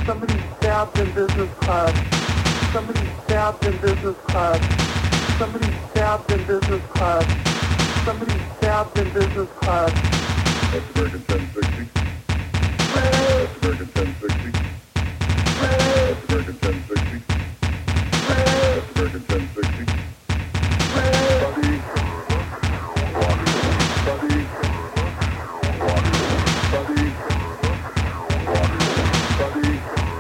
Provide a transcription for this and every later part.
Somebody stabbed in business class. Somebody stabbed in business class. Somebody stabbed in business class. Somebody stabbed in business class. That's American 1060. That's American 1060. That's American 1060. That's American 1060. Buddy. Buddy. Buddy. Buddy.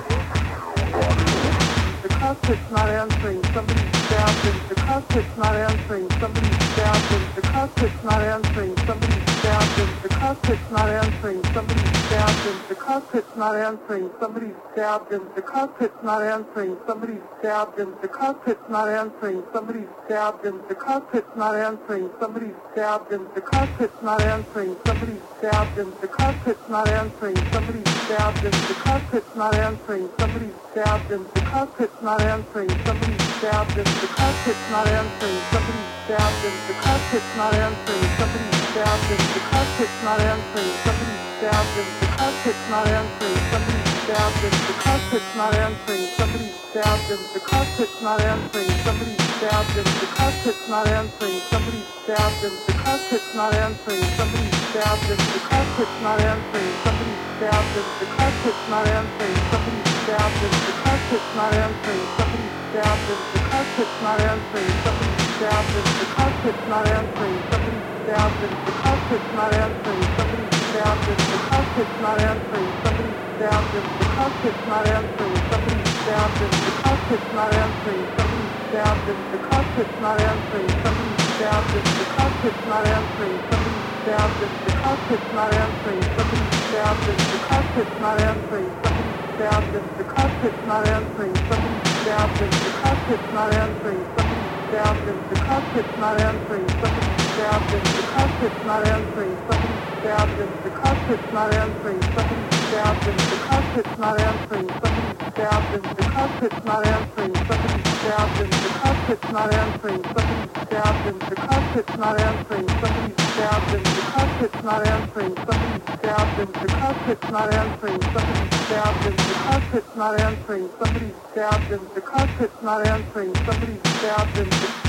The cockpit's not answering. Somebody stabbed in. The cockpit's not answering. Somebody stabbed in. The cockpit's not answering. Somebody stabbed in. The cockpit's not answering. Somebody stabbed in. The cockpit's not answering. Somebody stabbed in. The cockpit's not answering. Somebody stabbed in. The cockpit's not answering. Somebody stabbed in. The cockpit's not answering. Somebody stabbed in. The cockpit's not answering. Somebody stabbed in. The cockpit's not answering. Somebody stabbed in. The cockpit's not answering. Somebody stabbed in. The cockpit's not answering. Somebody stabbed in. The cockpit's not answering. Somebody stabbed in. The cockpit's not answering. Somebody stabbed in. The cockpit's not answering. Somebody stabbed in. The cockpit's not answering. Somebody stabbed in. The cockpit's not answering. Somebody stabbed in. The cockpit's not answering. Somebody stabbed in. The cockpit's not answering. Somebody stabbed in. The cockpit's not answering. Somebody stabbed in. The cockpit's not answering. Somebody stabbed in. The cockpit's not answering. Somebody stabbed in. The cockpit's not answering. Somebody stabbed in. The cockpit's not answering. Somebody stabbed in. The cockpit's not answering. Somebody stabbed in. The cockpit's not answering. Somebody stabbed in. The cockpit's not answering. Somebody stabbed in. The cockpit's not answering. Somebody stabbed in. The cockpit's not answering. Somebody stabbed in. The cockpit's not answering. Somebody stabbed in. The cockpit's not answering. Somebody stabbed in. The cockpit's not answering. Somebody stabbed in. The cockpit's not answering. Somebody stabbed in. The cockpit's not answering. Somebody stabbed in. The cockpit's not answering. Somebody stabbed in. The cockpit's not answering. Somebody stabbed in. The cockpit's not answering. Somebody stabbed in. The cockpit's not answering. Somebody stabbed in. The cockpit's not answering. Somebody stabbed in. The cockpit's not answering. Somebody stabbed in. The cockpit's not answering. Somebody stabbed in. The cockpit's not answering. Somebody stabbed in. The cockpit's not answering. Somebody stabbed in. The cockpit's not answering. Somebody stabbed in. The cockpit's not answering. Somebody stabbed in. The cockpit's not answering. Somebody stabbed in.